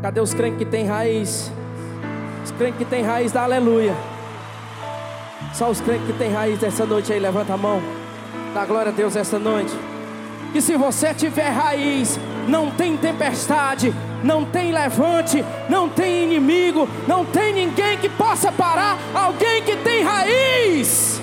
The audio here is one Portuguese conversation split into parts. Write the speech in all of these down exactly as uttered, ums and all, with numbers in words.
Cadê os crentes que tem raiz? Os crentes que tem raiz, dá aleluia. Só os crentes que tem raiz dessa noite aí, levanta a mão. Dá glória a Deus essa noite. Que se você tiver raiz, não tem tempestade, não tem levante, não tem inimigo, não tem ninguém que possa parar alguém que tem raiz.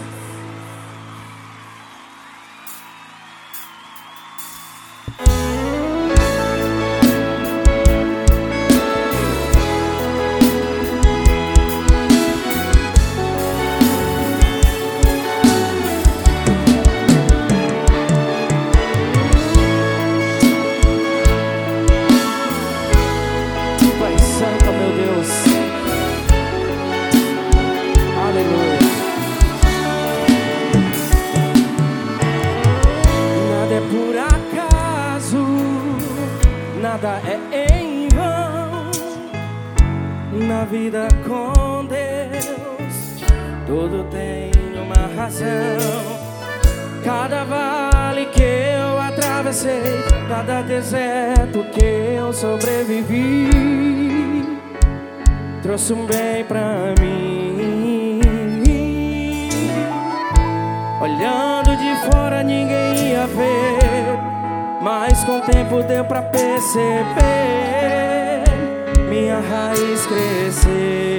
Nada é em vão na vida com Deus, tudo tem uma razão. Cada vale que eu atravessei, cada deserto que eu sobrevivi, trouxe um bem pra mim. Olhando de fora ninguém ia ver, mas com o tempo deu pra perceber, minha raiz cresceu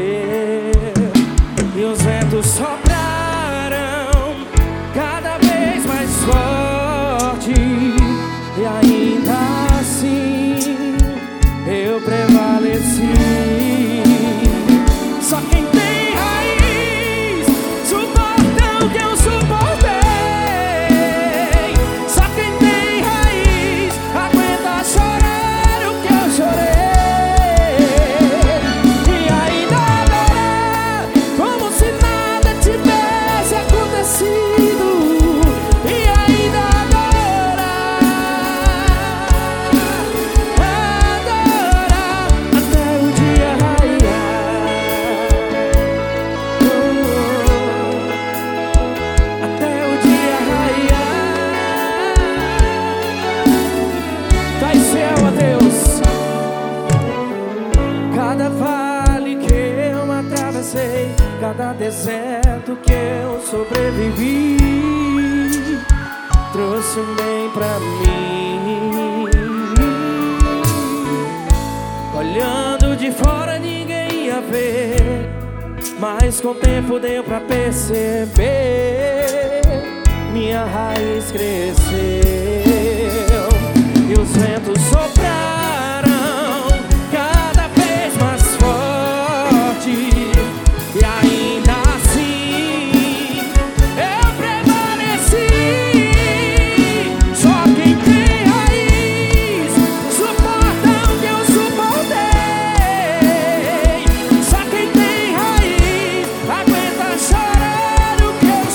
e os ventos sopraram cada vez mais forte, e ainda assim eu prevaleci. Só quem tem raiz suporta o que eu suportei. Cada deserto que eu sobrevivi, trouxe um bem pra mim. Olhando de fora ninguém ia ver, mas com o tempo deu pra perceber, minha raiz cresceu e os ventos sopraram cada vez mais forte, e ainda assim eu prevaleci. Só quem tem raiz suporta o que eu suportei. Só quem tem raiz aguenta chorar o que eu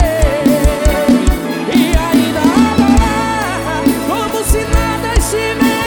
chorei, e ainda adorar como se nada estivesse.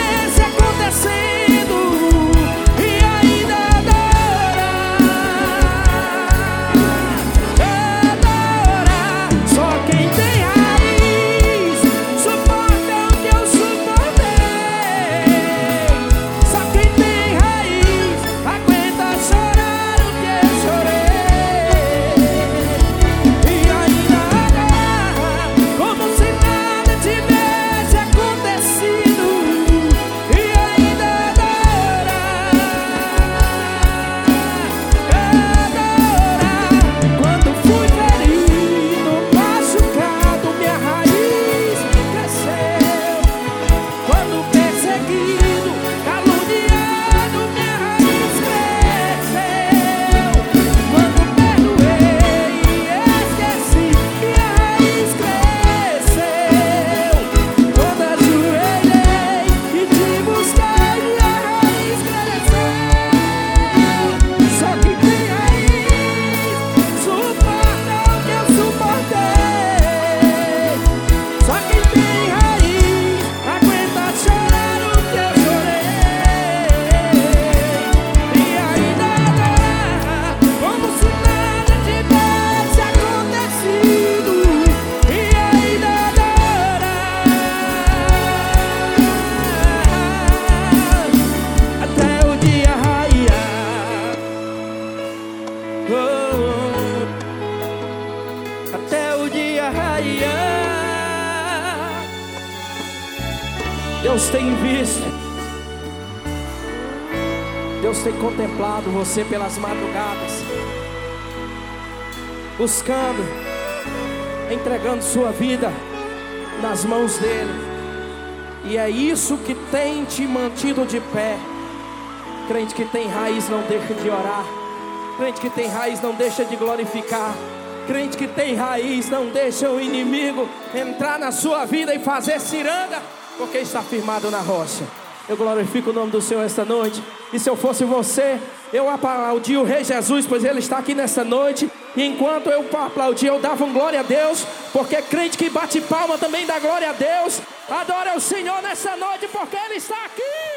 Deus tem visto. Deus tem contemplado você pelas madrugadas, buscando, entregando sua vida nas mãos dele. E é isso que tem te mantido de pé. Crente que tem raiz não deixa de orar. Crente que tem raiz não deixa de glorificar. Crente que tem raiz não deixa o inimigo entrar na sua vida e fazer ciranda, porque está firmado na rocha. Eu glorifico o nome do Senhor esta noite. E se eu fosse você, eu aplaudia o Rei Jesus, pois Ele está aqui nessa noite. E enquanto eu aplaudia, eu dava um glória a Deus, porque crente que bate palma também dá glória a Deus. Adora o Senhor nessa noite, porque Ele está aqui.